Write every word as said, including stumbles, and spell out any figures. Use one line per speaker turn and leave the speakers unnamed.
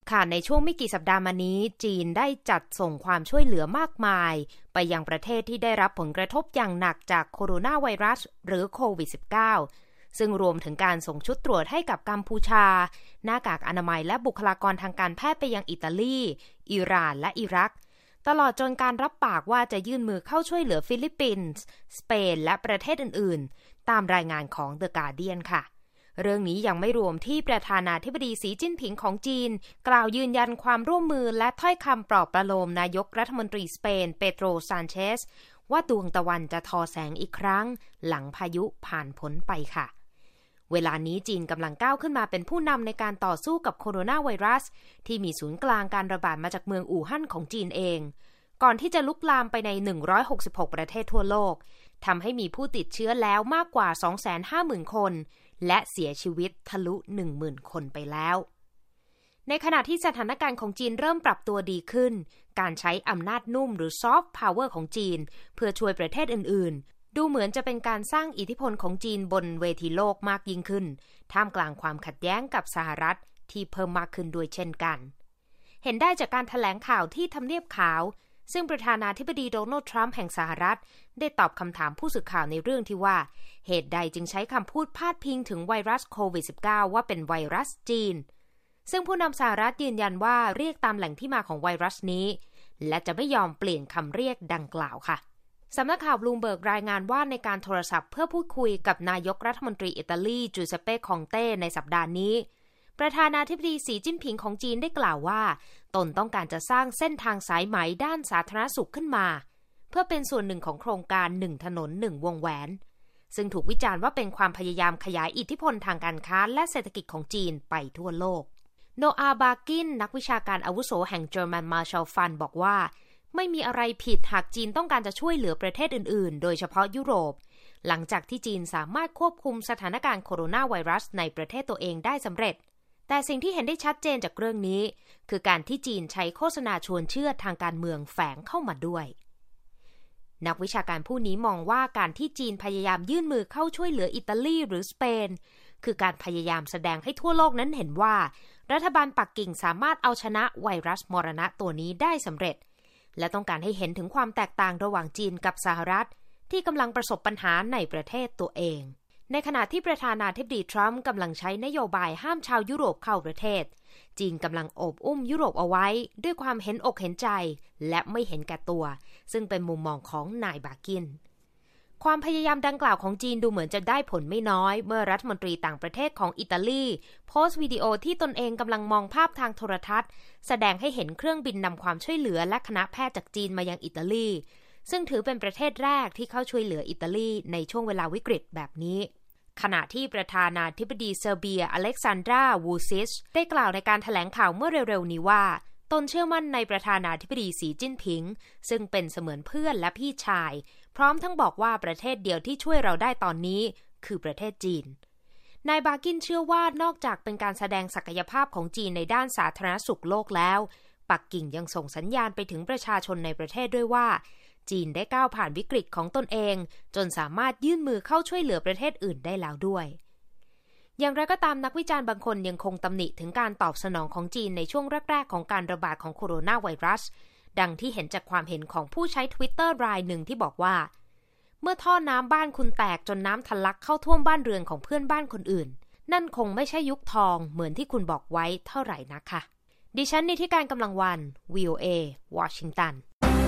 ค่ะในช่วงไม่กี่สัปดาห์มานี้จีนได้จัดส่งความช่วยเหลือมากมายไปยังประเทศที่ได้รับผลกระทบอย่างหนักจากโคโรนาไวรัสหรือโควิด สิบเก้า ซึ่งรวมถึงการส่งชุดตรวจให้กับกัมพูชาหน้ากากอนามัยและบุคลากรทางการแพทย์ไปยังอิตาลีอิหร่านและอิรักตลอดจนการรับปากว่าจะยื่นมือเข้าช่วยเหลือฟิลิปปินส์สเปนและประเทศอื่นๆตามรายงานของ The Guardian ค่ะเรื่องนี้ยังไม่รวมที่ประธานาธิบดีสีจิ้นผิงของจีนกล่าวยืนยันความร่วมมือและถ้อยคำปลอบประโลมนายกรัฐมนตรีสเปนเปโตรซานเชสว่าดวงตะวันจะทอแสงอีกครั้งหลังพายุผ่านพ้นไปค่ะเวลานี้จีนกำลังก้าวขึ้นมาเป็นผู้นำในการต่อสู้กับโคโรนาไวรัสที่มีศูนย์กลางการระบาดมาจากเมืองอู่ฮั่นของจีนเองก่อนที่จะลุกลามไปในหนึ่งร้อยหกสิบหกประเทศทั่วโลกทำให้มีผู้ติดเชื้อแล้วมากกว่า สองแสนห้าหมื่น คนและเสียชีวิตทะลุ หนึ่งหมื่น คนไปแล้วในขณะที่สถานการณ์ของจีนเริ่มปรับตัวดีขึ้นการใช้อำนาจนุ่มหรือซอฟต์พาวเวอร์ของจีนเพื่อช่วยประเทศอื่นๆดูเหมือนจะเป็นการสร้างอิทธิพลของจีนบนเวทีโลกมากยิ่งขึ้นท่ามกลางความขัดแย้งกับสหรัฐที่เพิ่มมากขึ้นด้วยเช่นกันเห็นได้จากการแถลงข่าวที่ทำเนียบขาวซึ่งประธานาธิบดีโดนัลด์ทรัมป์แห่งสหรัฐได้ตอบคำถามผู้สื่อข่าวในเรื่องที่ว่าเหตุใดจึงใช้คำพูดพาดพิงถึงไวรัสโควิด สิบเก้า ว่าเป็นไวรัสจีนซึ่งผู้นำสหรัฐยืนยันว่าเรียกตามแหล่งที่มาของไวรัสนี้และจะไม่ยอมเปลี่ยนคำเรียกดังกล่าวค่ะสำนักข่าวบลูมเบิร์กรายงานว่าในการโทรศัพท์เพื่อพูดคุยกับนายกรัฐมนตรีอิตาลีจูเซปเป้คองเต้ในสัปดาห์นี้ประธานาธิบดีสีจิ้นผิงของจีนได้กล่าวว่าตนต้องการจะสร้างเส้นทางสายไหมด้านสาธารณสุขขึ้นมาเพื่อเป็นส่วนหนึ่งของโครงการหนึ่งถนนหนึ่งวงแหวนซึ่งถูกวิจารณ์ว่าเป็นความพยายามขยายอิทธิพลทางการค้าและเศรษฐกิจของจีนไปทั่วโลกโนอาบากินนักวิชาการอาวุโสแห่ง German Marshall Fund บอกว่าไม่มีอะไรผิดหากจีนต้องการจะช่วยเหลือประเทศอื่นๆโดยเฉพาะยุโรปหลังจากที่จีนสามารถควบคุมสถานการณ์โคโรนาไวรัสในประเทศตัวเองได้สำเร็จแต่สิ่งที่เห็นได้ชัดเจนจากเรื่องนี้คือการที่จีนใช้โฆษณาชวนเชื่อทางการเมืองแฝงเข้ามาด้วยนักวิชาการผู้นี้มองว่าการที่จีนพยายามยื่นมือเข้าช่วยเหลืออิตาลีหรือสเปนคือการพยายามแสดงให้ทั่วโลกนั้นเห็นว่ารัฐบาลปักกิ่งสามารถเอาชนะไวรัสมรณะตัวนี้ได้สำเร็จและต้องการให้เห็นถึงความแตกต่างระหว่างจีนกับสหรัฐที่กำลังประสบปัญหาในประเทศตัวเองในขณะที่ประธานาธิบดีทรัมป์กำลังใช้นโยบายห้ามชาวยุโรปเข้าประเทศจีนกำลังโอบอุ้มยุโรปเอาไว้ด้วยความเห็นอกเห็นใจและไม่เห็นแก่ตัวซึ่งเป็นมุมมองของนายบากินความพยายามดังกล่าวของจีนดูเหมือนจะได้ผลไม่น้อยเมื่อรัฐมนตรีต่างประเทศของอิตาลีโพสต์วิดีโอที่ตนเองกำลังมองภาพทางโทรทัศน์แสดงให้เห็นเครื่องบินนำความช่วยเหลือและคณะแพทย์จากจีนมายังอิตาลีซึ่งถือเป็นประเทศแรกที่เข้าช่วยเหลืออิตาลีในช่วงเวลาวิกฤตแบบนี้ขณะที่ประธานาธิบดีเซอร์เบียอเล็กซานดราวูซิชได้กล่าวในการแถลงข่าวเมื่อเร็วๆนี้ว่าตนเชื่อมั่นในประธานาธิบดีสีจิ้นผิงซึ่งเป็นเสมือนเพื่อนและพี่ชายพร้อมทั้งบอกว่าประเทศเดียวที่ช่วยเราได้ตอนนี้คือประเทศจีนนายบากินเชื่อว่านอกจากเป็นการแสดงศักยภาพของจีนในด้านสาธารณสุขโลกแล้วปักกิ่งยังส่งสัญญาณไปถึงประชาชนในประเทศด้วยว่าจีนได้ก้าวผ่านวิกฤตของตนเองจนสามารถยื่นมือเข้าช่วยเหลือประเทศอื่นได้แล้วด้วยอย่างไรก็ตามนักวิจารณ์บางคนยังคงตำหนิถึงการตอบสนองของจีนในช่วงแรกๆของการระบาดของโคโรนาไวรัสดังที่เห็นจากความเห็นของผู้ใช้ Twitter รายหนึ่งที่บอกว่าเมื่อท่อน้ำบ้านคุณแตกจนน้ำทะลักเข้าท่วมบ้านเรือนของเพื่อนบ้านคนอื่นนั่นคงไม่ใช่ยุคทองเหมือนที่คุณบอกไว้เท่าไหร่นักค่ะดิฉันนิติการกำลังวัน วี โอ เอ วอชิงตัน